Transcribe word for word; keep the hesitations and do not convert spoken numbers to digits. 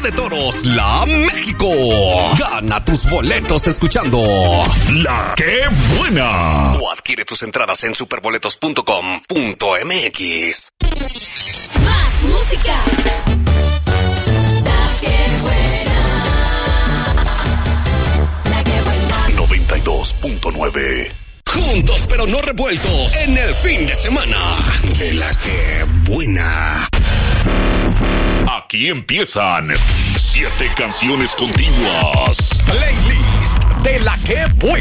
de Toros, La México. Gana tus boletos escuchando La Que Buena. O adquiere tus entradas en superboletos punto com punto m x. Más música. La Que Buena. La Que Buena. noventa y dos punto nueve. Juntos pero no revueltos en el fin de semana de La Que Buena. Aquí empiezan siete canciones continuas. Playlist de La Que Buena.